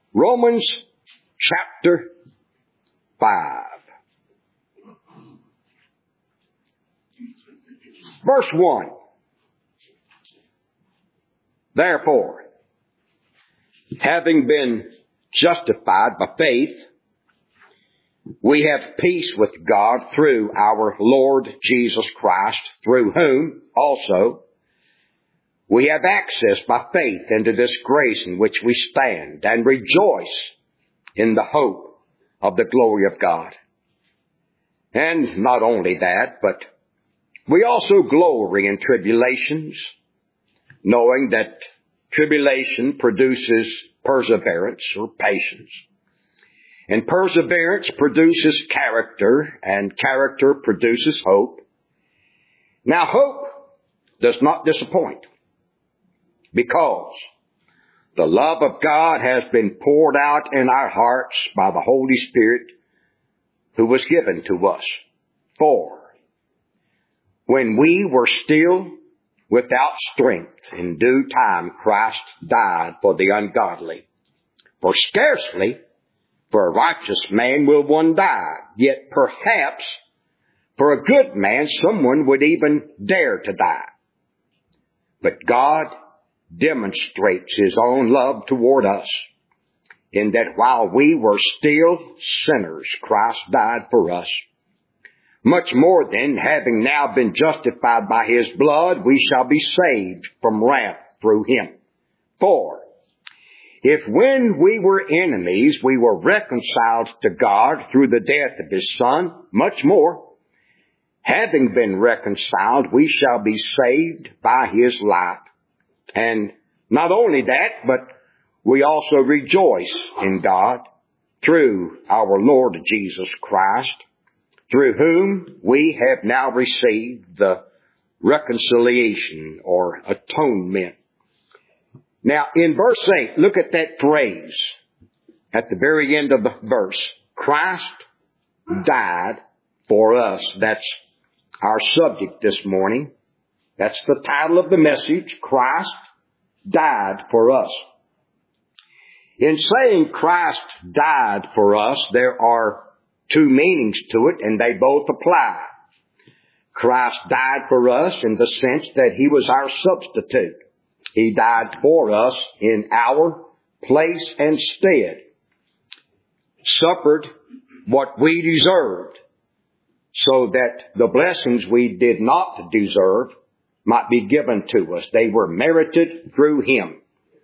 Romans chapter 5. Verse 1. Therefore, having been justified by faith, we have peace with God through our Lord Jesus Christ, through whom also we have access by faith into this grace in which we stand and rejoice in the hope of the glory of God. And not only that, but we also glory in tribulations, knowing that tribulation produces perseverance or patience. And perseverance produces character, and character produces hope. Now hope does not disappoint, because the love of God has been poured out in our hearts by the Holy Spirit who was given to us. For when we were still without strength, in due time Christ died for the ungodly. For scarcely for a righteous man will one die, yet perhaps for a good man someone would even dare to die. But God demonstrates His own love toward us, in that while we were still sinners, Christ died for us. Much more then, having now been justified by His blood, we shall be saved from wrath through Him. For if when we were enemies, we were reconciled to God through the death of His Son, much more, having been reconciled, we shall be saved by His life. And not only that, but we also rejoice in God through our Lord Jesus Christ, through whom we have now received the reconciliation or atonement. Now, in verse 8, look at that phrase at the very end of the verse. Christ died for us. That's our subject this morning. That's the title of the message. Christ died for us. In saying Christ died for us, there are two meanings to it, and they both apply. Christ died for us in the sense that He was our substitute. He died for us in our place and stead, suffered what we deserved, so that the blessings we did not deserve might be given to us. They were merited through Him.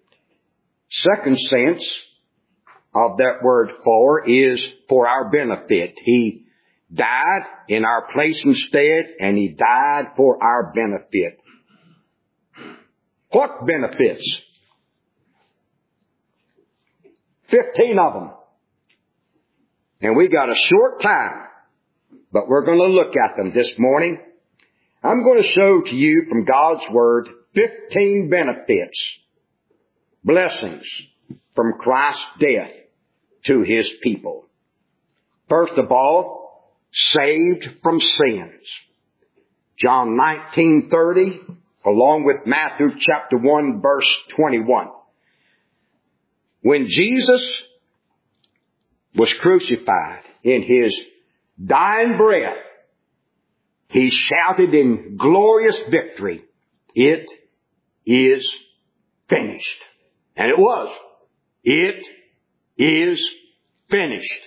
Second sense of that word for is for our benefit. He died in our place and stead, and He died for our benefit. What benefits? 15 of them. And we got a short time, but we're going to look at them this morning. I'm going to show to you from God's Word 15 benefits, blessings from Christ's death to His people. First of all, saved from sins. John 19:30, along with Matthew chapter 1, verse 21. When Jesus was crucified, in His dying breath, He shouted in glorious victory, "It is finished." And it was. It is finished.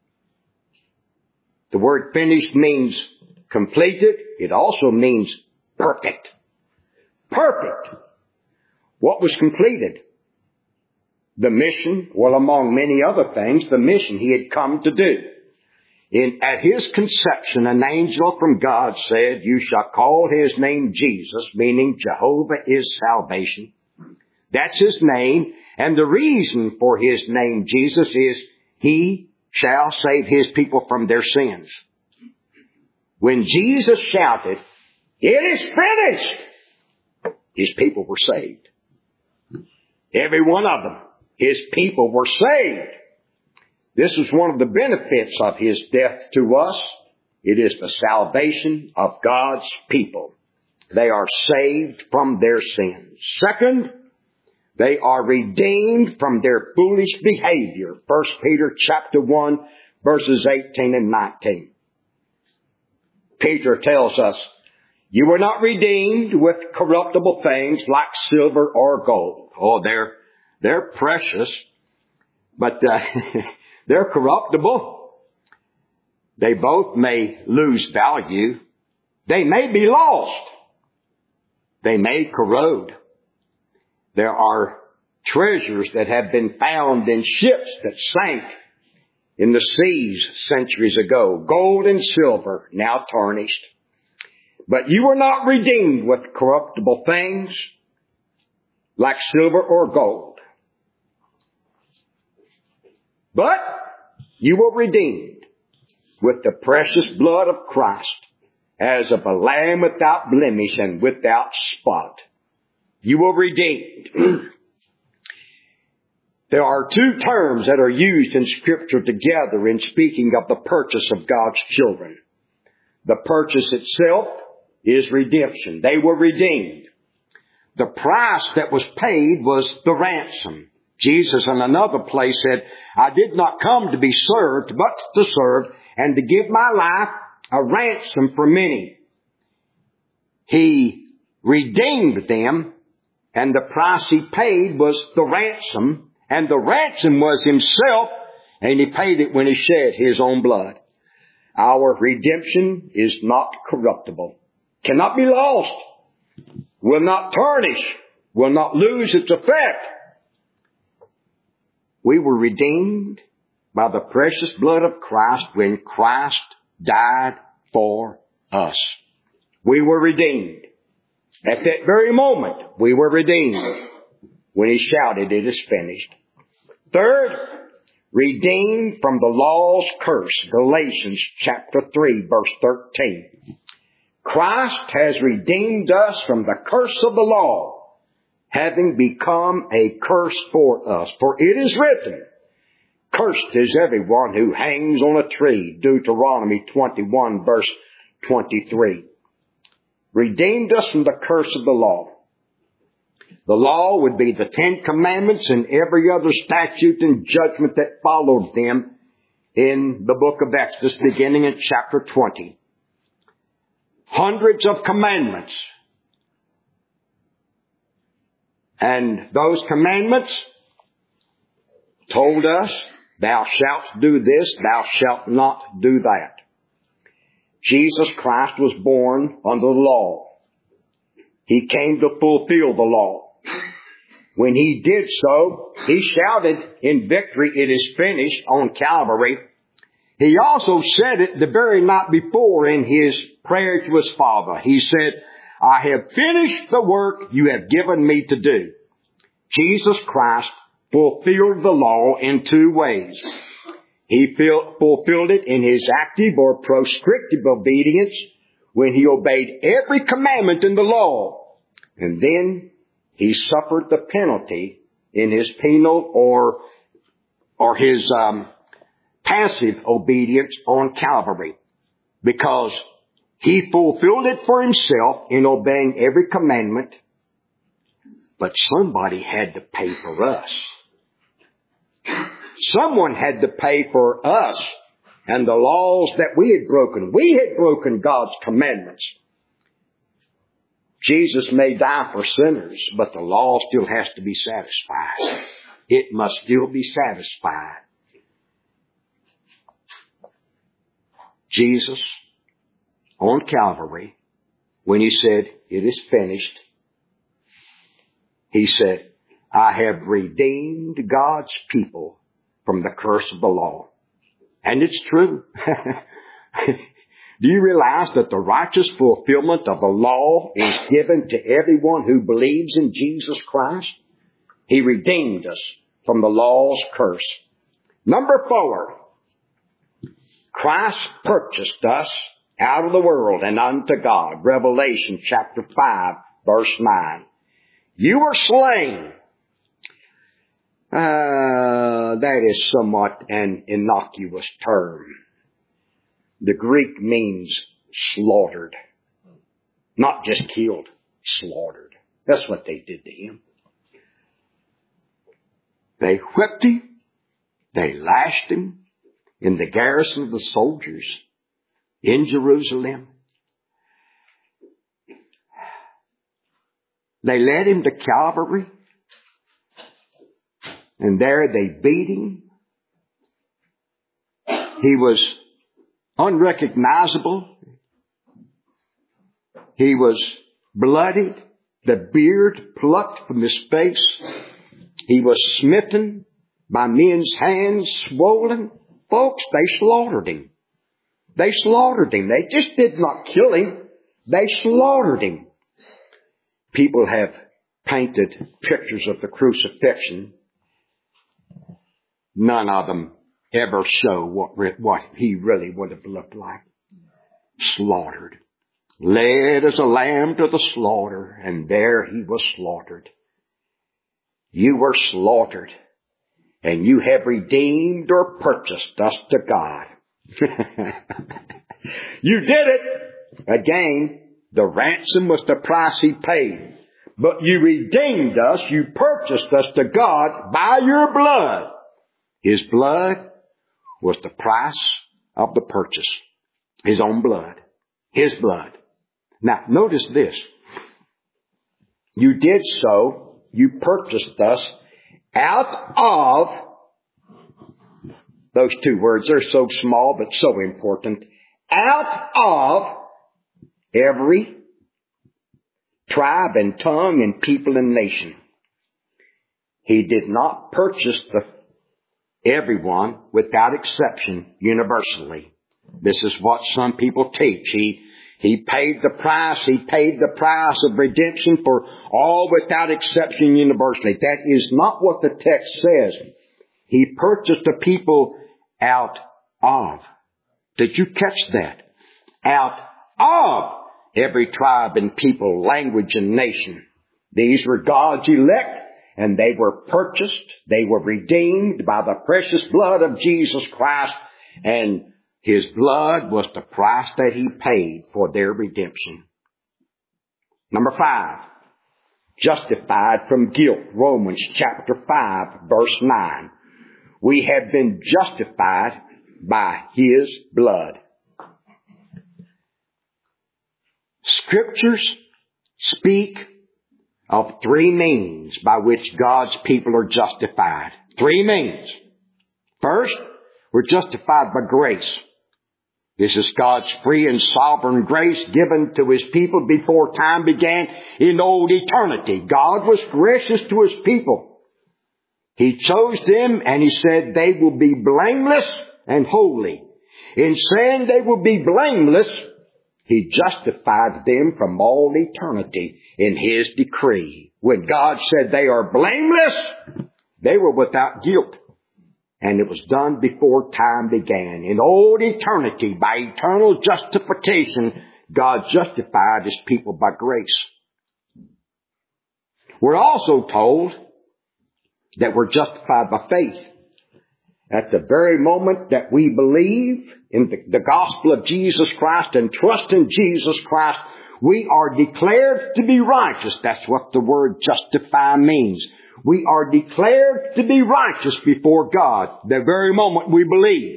The word finished means completed. It also means perfect. Perfect. What was completed? The mission, well, among many other things, the mission He had come to do. At His conception, an angel from God said, "You shall call His name Jesus," meaning Jehovah is salvation. That's His name. And the reason for His name, Jesus, is He shall save His people from their sins. When Jesus shouted, "It is finished," His people were saved. Every one of them. His people were saved. This is one of the benefits of His death to us. It is the salvation of God's people. They are saved from their sins. Second, They are redeemed from their foolish behavior. 1 Peter chapter 1, verses 18 and 19. Peter tells us, you were not redeemed with corruptible things like silver or gold. Oh, they're precious, but they're corruptible. They both may lose value. They may be lost. They may corrode. There are treasures that have been found in ships that sank in the seas centuries ago. Gold and silver, now tarnished. But you were not redeemed with corruptible things like silver or gold. But you were redeemed with the precious blood of Christ, as of a lamb without blemish and without spot. You were redeemed. There are two terms that are used in Scripture together in speaking of the purchase of God's children. The purchase itself is redemption. They were redeemed. The price that was paid was the ransom. Jesus in another place said, I did not come to be served, but to serve and to give my life a ransom for many. He redeemed them, and the price he paid was the ransom, and the ransom was himself, and he paid it when he shed his own blood. Our redemption is not corruptible, cannot be lost, will not tarnish, will not lose its effect. We were redeemed by the precious blood of Christ when Christ died for us. We were redeemed. At that very moment, we were redeemed when he shouted, it is finished. Third, redeemed from the law's curse. Galatians chapter 3, verse 13. Christ has redeemed us from the curse of the law, having become a curse for us. For it is written, cursed is everyone who hangs on a tree. Deuteronomy 21, verse 23. Redeemed us from the curse of the law. The law would be the 10 Commandments and every other statute and judgment that followed them in the book of Exodus, beginning in chapter 20. Hundreds of commandments. And those commandments told us, thou shalt do this, thou shalt not do that. Jesus Christ was born under the law. He came to fulfill the law. When he did so, he shouted in victory, it is finished, on Calvary. He also said it the very night before in his prayer to his Father. He said, I have finished the work you have given me to do. Jesus Christ fulfilled the law in two ways. He fulfilled it in his active or prescriptive obedience when he obeyed every commandment in the law. And then he suffered the penalty in his penal or his passive obedience on Calvary, because he fulfilled it for himself in obeying every commandment, but somebody had to pay for us. Someone had to pay for us and the laws that we had broken. We had broken God's commandments. Jesus may die for sinners, but the law still has to be satisfied. It must still be satisfied. Jesus, on Calvary, when he said, it is finished, he said, I have redeemed God's people from the curse of the law. And it's true. Do you realize that the righteous fulfillment of the law is given to everyone who believes in Jesus Christ? He redeemed us from the law's curse. Number 4, Christ purchased us out of the world and unto God. Revelation chapter 5, verse 9. You were slain. That is somewhat an innocuous term. The Greek means slaughtered. Not just killed, slaughtered. That's what they did to him. They whipped him. They lashed him in the garrison of the soldiers in Jerusalem. They led him to Calvary. And there they beat him. He was unrecognizable. He was bloodied. The beard plucked from his face. He was smitten by men's hands, swollen. Folks, they slaughtered him. They slaughtered him. They just did not kill him. They slaughtered him. People have painted pictures of the crucifixion. None of them ever show what he really would have looked like. Slaughtered. Led as a lamb to the slaughter, and there he was slaughtered. You were slaughtered, and you have redeemed or purchased us to God. You did it. Again, the ransom was the price he paid. But you redeemed us, you purchased us to God by your blood. His blood was the price of the purchase. His own blood. His blood. Now, notice this. You did so, you purchased us out of, those two words are so small but so important, out of every tribe and tongue and people and nation. He did not purchase everyone without exception universally. This is what some people teach. He paid the price. He paid the price of redemption for all without exception universally. That is not what the text says. He purchased the people out of. Did you catch that? Out of every tribe and people, language and nation. These were God's elect, and they were purchased. They were redeemed by the precious blood of Jesus Christ, and His blood was the price that He paid for their redemption. Number 5, justified from guilt. Romans chapter 5, verse 9. We have been justified by His blood. Scriptures speak of 3 means by which God's people are justified. 3 means. First, we're justified by grace. This is God's free and sovereign grace given to His people before time began in old eternity. God was gracious to His people. He chose them and He said they will be blameless and holy. In saying they will be blameless, He justified them from all eternity in His decree. When God said they are blameless, they were without guilt. And it was done before time began. In old eternity, by eternal justification, God justified His people by grace. We're also told that we're justified by faith. At the very moment that we believe in the gospel of Jesus Christ and trust in Jesus Christ, we are declared to be righteous. That's what the word justify means. We are declared to be righteous before God the very moment we believe.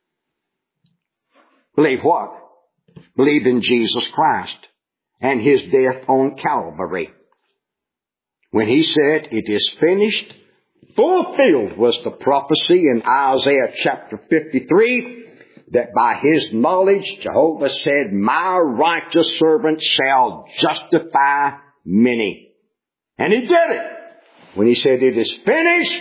Believe what? Believe in Jesus Christ and His death on Calvary. When He said, "It is finished," fulfilled was the prophecy in Isaiah chapter 53 that by His knowledge, Jehovah said, "My righteous servant shall justify many." And He did it. When He said, "It is finished,"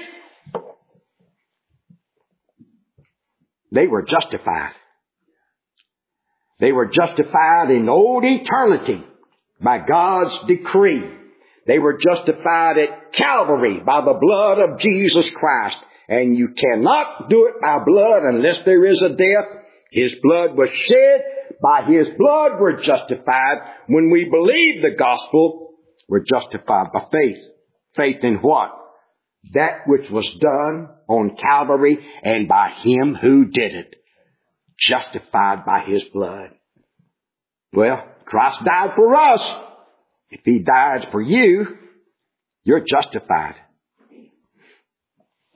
they were justified. They were justified in old eternity by God's decree. They were justified at Calvary by the blood of Jesus Christ. And you cannot do it by blood unless there is a death. His blood was shed. By His blood we're justified. When we believe the gospel, we're justified by faith. Faith in what? That which was done on Calvary and by Him who did it. Justified by His blood. Well, Christ died for us. If He died for you, you're justified.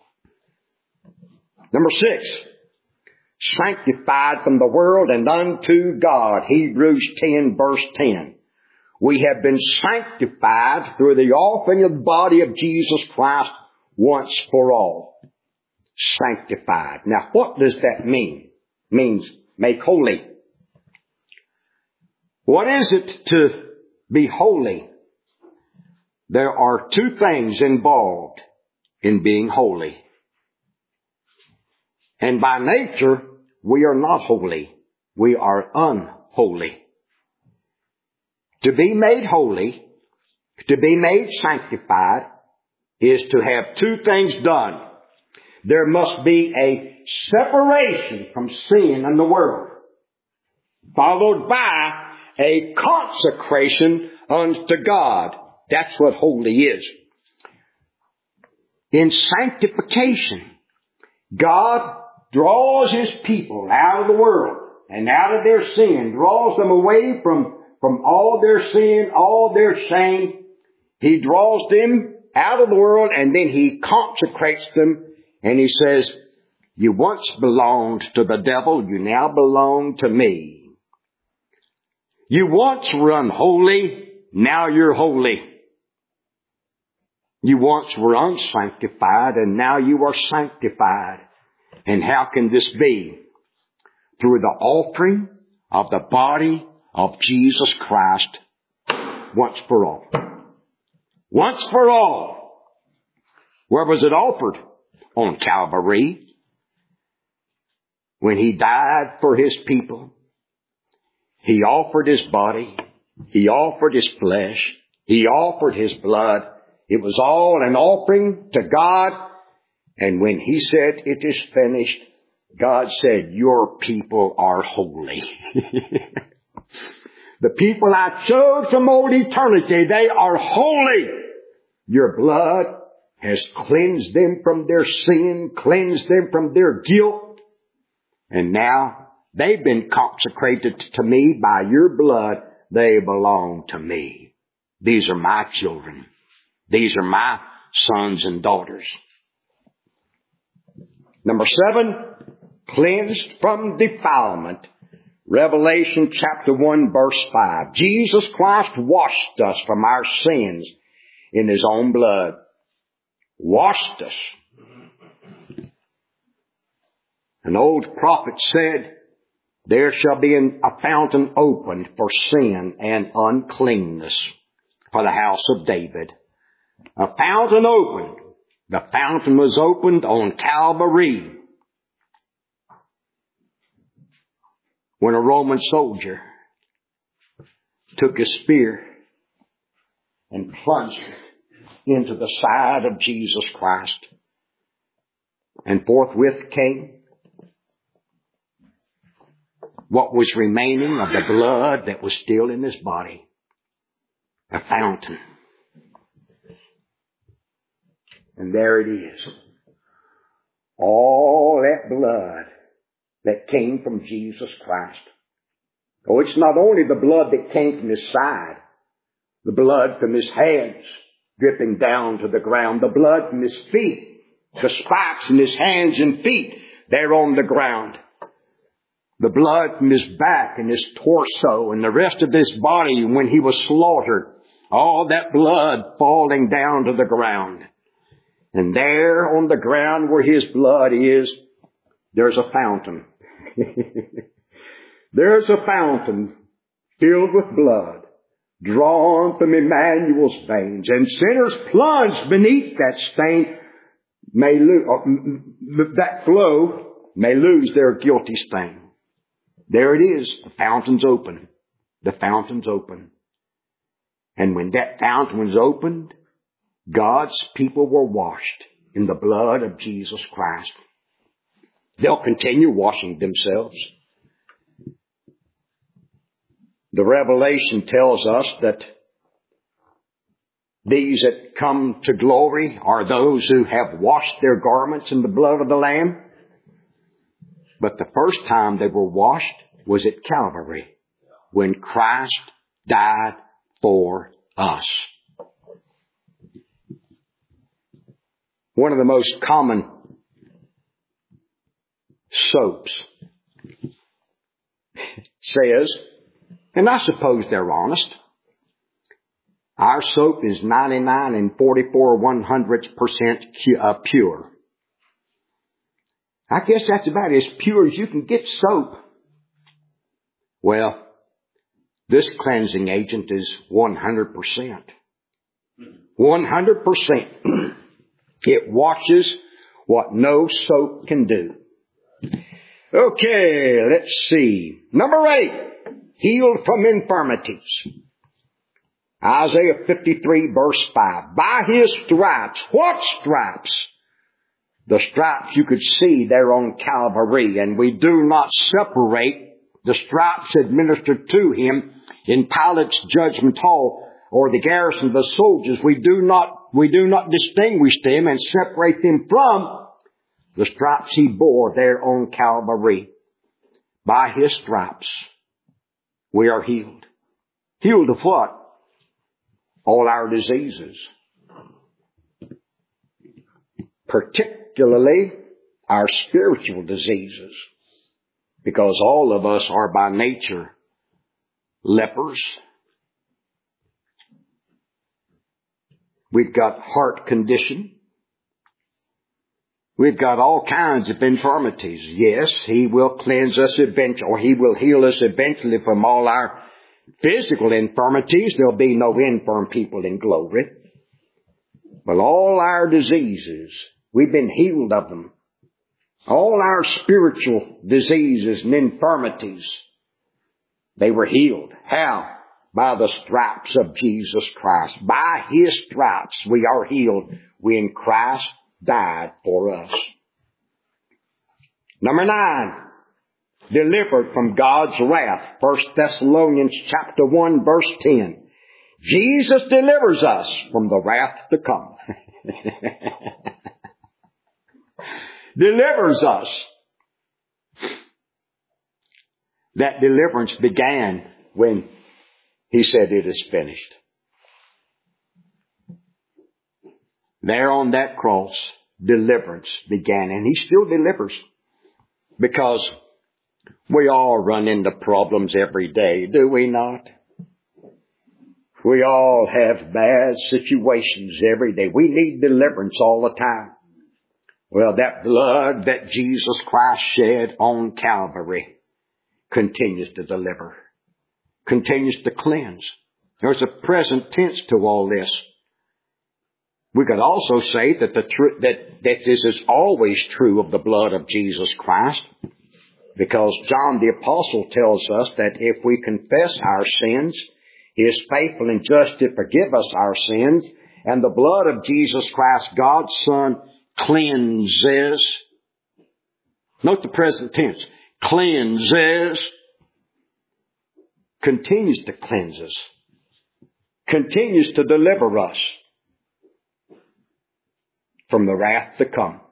Number 6, sanctified from the world and unto God. Hebrews 10 verse 10. We have been sanctified through the offering of the body of Jesus Christ once for all. Sanctified. Now what does that mean? It means make holy. What is it to be holy? There are two things involved in being holy. And by nature, we are not holy. We are unholy. To be made holy, to be made sanctified, is to have two things done. There must be a separation from sin in the world, followed by a consecration unto God. That's what holy is. In sanctification, God draws His people out of the world and out of their sin, draws them away from all their sin, all their shame. He draws them out of the world and then He consecrates them and He says, you once belonged to the devil, you now belong to me. You once were unholy, now you're holy. You once were unsanctified and now you are sanctified. And how can this be? Through the offering of the body of Jesus Christ once for all. Once for all. Where was it offered? On Calvary. When He died for His people, He offered His body. He offered His flesh. He offered His blood. It was all an offering to God. And when He said, it is finished, God said, your people are holy. The people I chose from old eternity, they are holy. Your blood has cleansed them from their sin, cleansed them from their guilt. And now they've been consecrated to me by your blood. They belong to me. These are my children. These are my sons and daughters. Number 7, cleansed from defilement. Revelation chapter 1 verse 5. Jesus Christ washed us from our sins in His own blood. Washed us. An old prophet said, there shall be a fountain opened for sin and uncleanness for the house of David. A fountain opened. The fountain was opened on Calvary when a Roman soldier took a spear and plunged it into the side of Jesus Christ. And forthwith came what was remaining of the blood that was still in His body. A fountain. And there it is. All that blood that came from Jesus Christ. Oh, it's not only the blood that came from His side, the blood from His hands dripping down to the ground, the blood from His feet, the spikes in His hands and feet, they're on the ground. The blood from His back and His torso and the rest of His body when He was slaughtered. All that blood falling down to the ground. And there on the ground where His blood is, there's a fountain. There's a fountain filled with blood, drawn from Emmanuel's veins. And sinners plunged beneath that stain that flow may lose their guilty stain. There it is. The fountain's open. The fountain's open. And when that fountain was opened, God's people were washed in the blood of Jesus Christ. They'll continue washing themselves. The Revelation tells us that these that come to glory are those who have washed their garments in the blood of the Lamb. But the first time they were washed was at Calvary, when Christ died for us. One of the most common soaps says, and I suppose they're honest, our soap is 99 and 44/100% pure. I guess that's about as pure as you can get soap. Well, this cleansing agent is 100%. 100%. It washes what no soap can do. Okay, let's see. Number 8, healed from infirmities. Isaiah 53 verse 5. By His stripes. What stripes? The stripes you could see there on Calvary. And we do not separate the stripes administered to Him in Pilate's judgment hall or the garrison of the soldiers. We do not distinguish them and separate them from the stripes He bore there on Calvary. By His stripes we are healed. Healed of what? All our diseases. Particularly our spiritual diseases. Because all of us are by nature lepers. We've got heart condition. We've got all kinds of infirmities. Yes, He will cleanse us eventually, or He will heal us eventually from all our physical infirmities. There'll be no infirm people in glory. But all our diseases, we've been healed of them. All our spiritual diseases and infirmities, they were healed. How? By the stripes of Jesus Christ. By His stripes we are healed when Christ died for us. Number 9, delivered from God's wrath. 1 Thessalonians chapter 1 verse 10. Jesus delivers us from the wrath to come. Delivers us. That deliverance began when He said it is finished. There on that cross, deliverance began, and He still delivers. Because we all run into problems every day, do we not? We all have bad situations every day. We need deliverance all the time. Well, that blood that Jesus Christ shed on Calvary continues to deliver, continues to cleanse. There's a present tense to all this. We could also say that that this is always true of the blood of Jesus Christ, because John the Apostle tells us that if we confess our sins, He is faithful and just to forgive us our sins, and the blood of Jesus Christ, God's Son, cleanses. Note the present tense. Cleanses. Continues to cleanse us. Continues to deliver us from the wrath to come.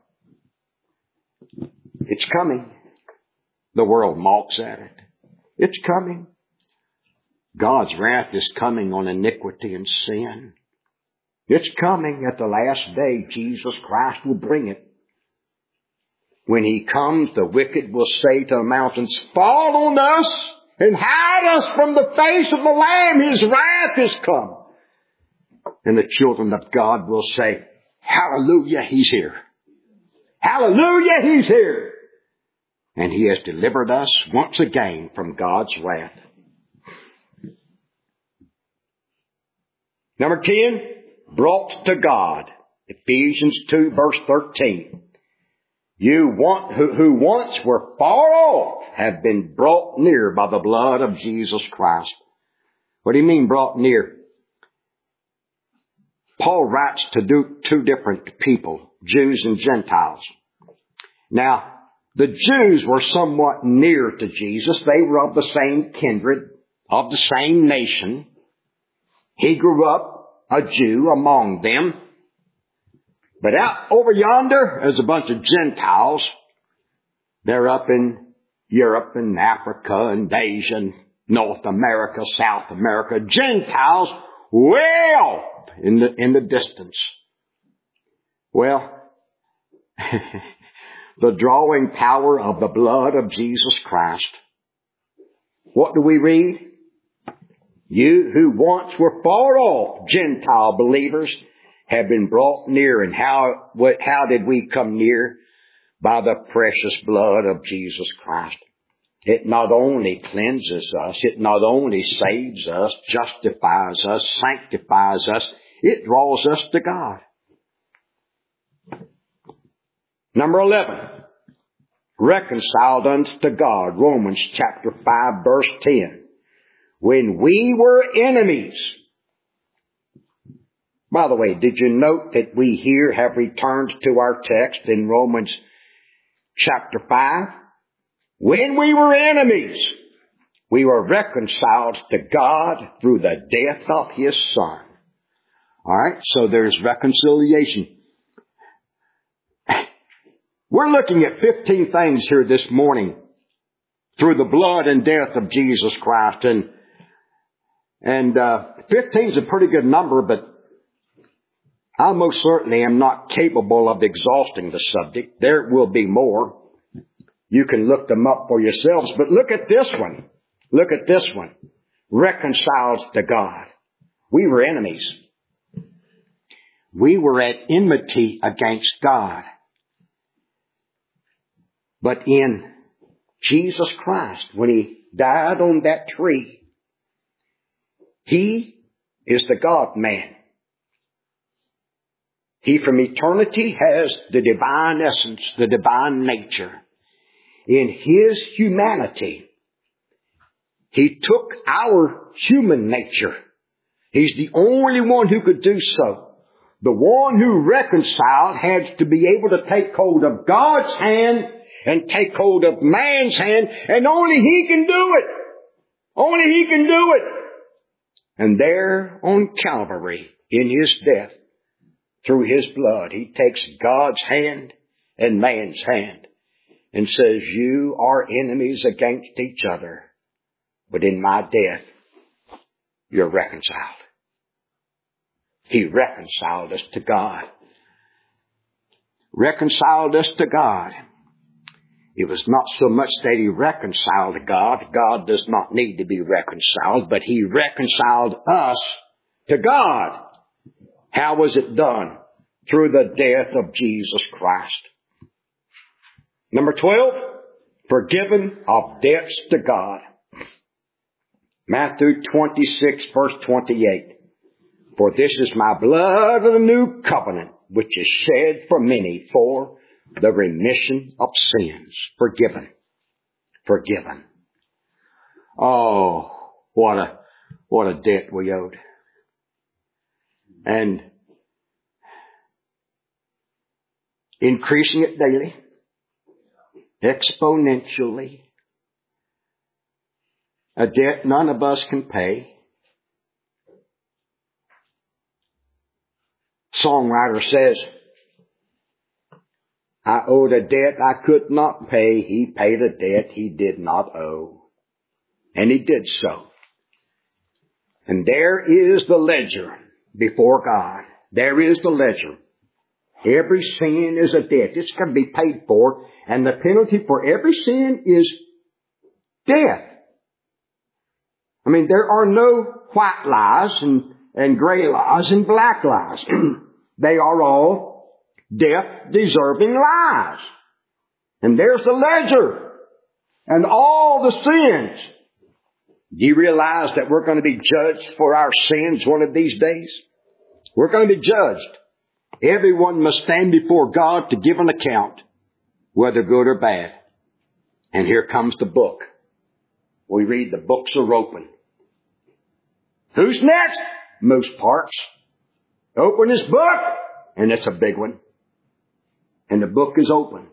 It's coming. The world mocks at it. It's coming. God's wrath is coming on iniquity and sin. It's coming at the last day. Jesus Christ will bring it. When He comes, the wicked will say to the mountains, fall on us and hide us from the face of the Lamb. His wrath is come. And the children of God will say, hallelujah, He's here. Hallelujah, He's here. And He has delivered us once again from God's wrath. Number 10, brought to God. Ephesians 2 verse 13. You who once were far off have been brought near by the blood of Jesus Christ. What do you mean brought near? Paul writes to two different people, Jews and Gentiles. Now, the Jews were somewhat near to Jesus. They were of the same kindred, of the same nation. He grew up a Jew among them. But out over yonder, there's a bunch of Gentiles. They're up in Europe and Africa and Asia and North America, South America. Gentiles way off in the distance. Well, the drawing power of the blood of Jesus Christ. What do we read? You who once were far off, Gentile believers, have been brought near. And how did we come near? By the precious blood of Jesus Christ. It not only cleanses us, it not only saves us, justifies us, sanctifies us, it draws us to God. Number 11, reconciled unto God, Romans chapter 5, verse 10. When we were enemies. By the way, did you note that we here have returned to our text in Romans chapter 5? When we were enemies, we were reconciled to God through the death of His Son. Alright, so there's reconciliation. We're looking at 15 things here this morning through the blood and death of Jesus Christ. And 15 is a pretty good number, but I most certainly am not capable of exhausting the subject. There will be more. You can look them up for yourselves. But look at this one. Look at this one. Reconciled to God. We were enemies. We were at enmity against God. But in Jesus Christ, when He died on that tree, He is the God-man. He from eternity has the divine essence, the divine nature. In His humanity, He took our human nature. He's the only one who could do so. The one who reconciled had to be able to take hold of God's hand and take hold of man's hand, and only He can do it. Only He can do it. And there on Calvary, in His death, through His blood, He takes God's hand and man's hand and says, you are enemies against each other, but in my death, you're reconciled. He reconciled us to God. Reconciled us to God. It was not so much that He reconciled to God. God does not need to be reconciled, but He reconciled us to God. How was it done? Through the death of Jesus Christ. Number 12, forgiven of debts to God. Matthew 26, verse 28. For this is my blood of the new covenant, which is shed for many for the remission of sins. Forgiven. Forgiven. Oh, what a debt we owed. And increasing it daily, exponentially. A debt none of us can pay. Songwriter says, I owed a debt I could not pay. He paid a debt He did not owe. And He did so. And there is the ledger before God. There is the ledger. Every sin is a debt. It's going to be paid for. And the penalty for every sin is death. I mean, there are no white lies and gray lies and black lies. They are all death-deserving lies. And there's the ledger. And all the sins. Do you realize that we're going to be judged for our sins one of these days? We're going to be judged. Everyone must stand before God to give an account, whether good or bad. And here comes the book. We read the books are open. Who's next? Most parts. Open this book, and it's a big one. And the book is opened.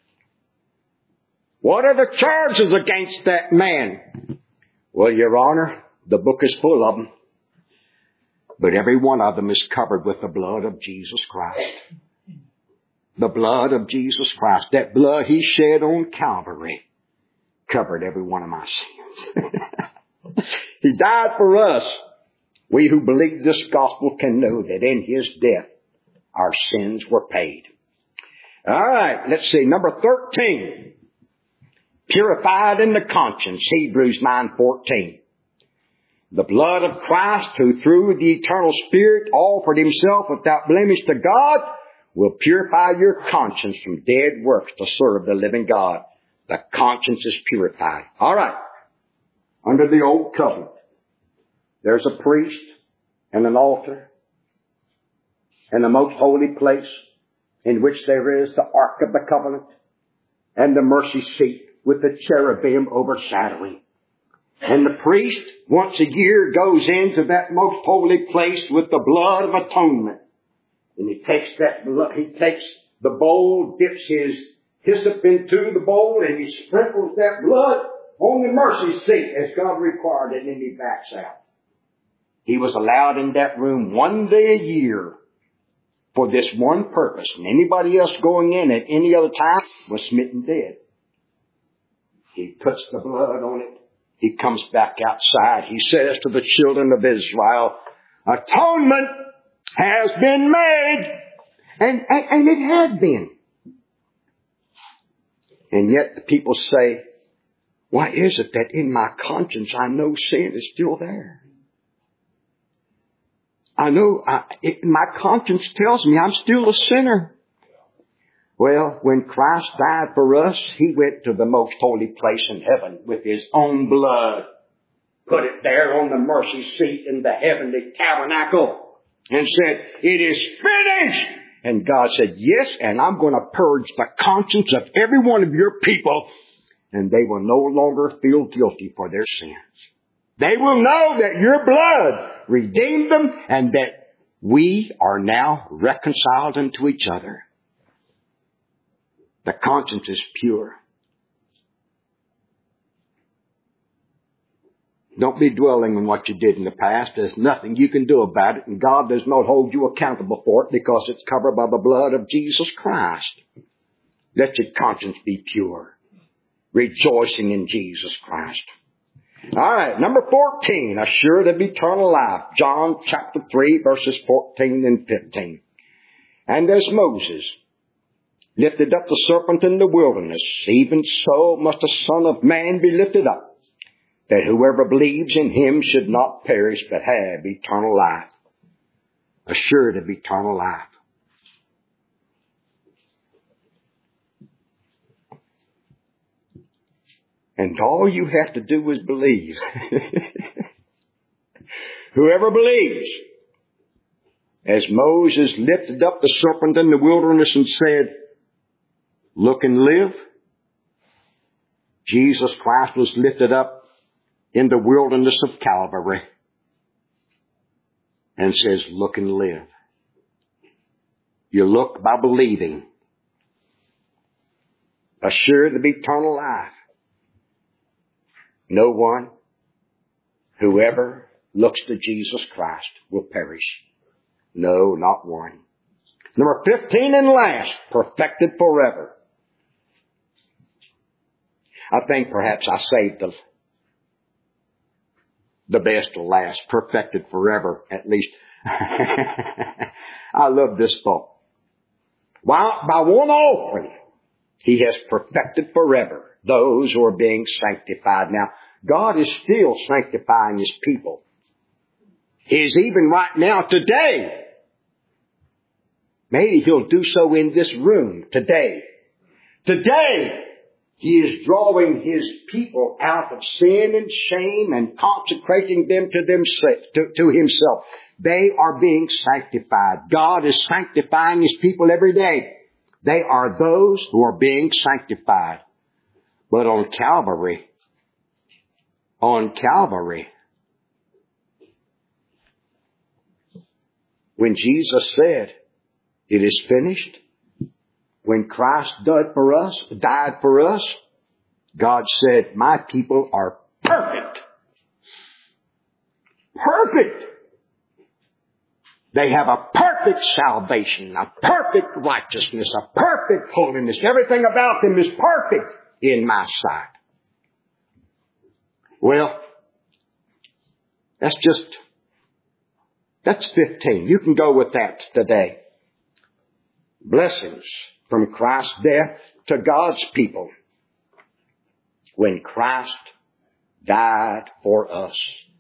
What are the charges against that man? Well, Your Honor, the book is full of them. But every one of them is covered with the blood of Jesus Christ. The blood of Jesus Christ. That blood He shed on Calvary covered every one of my sins. He died for us. We who believe this gospel can know that in His death our sins were paid. All right, let's see. Number 13. Purified in the conscience. Hebrews 9:14. The blood of Christ, who through the eternal Spirit offered himself without blemish to God, will purify your conscience from dead works to serve the living God. The conscience is purified. All right. Under the old covenant, there's a priest and an altar and the most holy place in which there is the Ark of the Covenant and the mercy seat with the cherubim overshadowing. And the priest, once a year, goes into that most holy place with the blood of atonement. And he takes that blood, he takes the bowl, dips his hyssop into the bowl, and he sprinkles that blood on the mercy seat as God required it, and he backs out. He was allowed in that room one day a year for this one purpose. And anybody else going in at any other time was smitten dead. He puts the blood on it. He comes back outside. He says to the children of Israel, atonement has been made. And it had been. And yet the people say, why is it that in my conscience I know sin is still there? I know my conscience tells me I'm still a sinner. Well, when Christ died for us, he went to the most holy place in heaven with his own blood. Put it there on the mercy seat in the heavenly tabernacle and said, it is finished. And God said, yes, and I'm going to purge the conscience of every one of your people, and they will no longer feel guilty for their sins. They will know that your blood redeemed them and that we are now reconciled unto each other. The conscience is pure. Don't be dwelling on what you did in the past. There's nothing you can do about it, and God does not hold you accountable for it because it's covered by the blood of Jesus Christ. Let your conscience be pure, rejoicing in Jesus Christ. All right, number 14, assured of eternal life. John chapter 3, verses 14 and 15. And as Moses lifted up the serpent in the wilderness, even so must the Son of Man be lifted up, that whoever believes in him should not perish but have eternal life. Assured of eternal life. And all you have to do is believe. Whoever believes, as Moses lifted up the serpent in the wilderness and said, look and live, Jesus Christ was lifted up in the wilderness of Calvary and says, look and live. You look by believing, assured of eternal life. No one, whoever looks to Jesus Christ will perish. No, not one. Number 15 and last, perfected forever. I think perhaps I saved the best to last, perfected forever, at least. I love this thought. By one offering, he has perfected forever those who are being sanctified. Now, God is still sanctifying his people. He is even right now, today. Maybe he'll do so in this room today. Today, he is drawing his people out of sin and shame and consecrating them to himself. They are being sanctified. God is sanctifying his people every day. They are those who are being sanctified. But on Calvary, when Jesus said, it is finished, when Christ died for us, God said, my people are perfect. Perfect. They have a perfect salvation, a perfect righteousness, a perfect holiness. Everything about them is perfect in my sight. Well, that's 15. You can go with that today. Blessings from Christ's death to God's people when Christ died for us.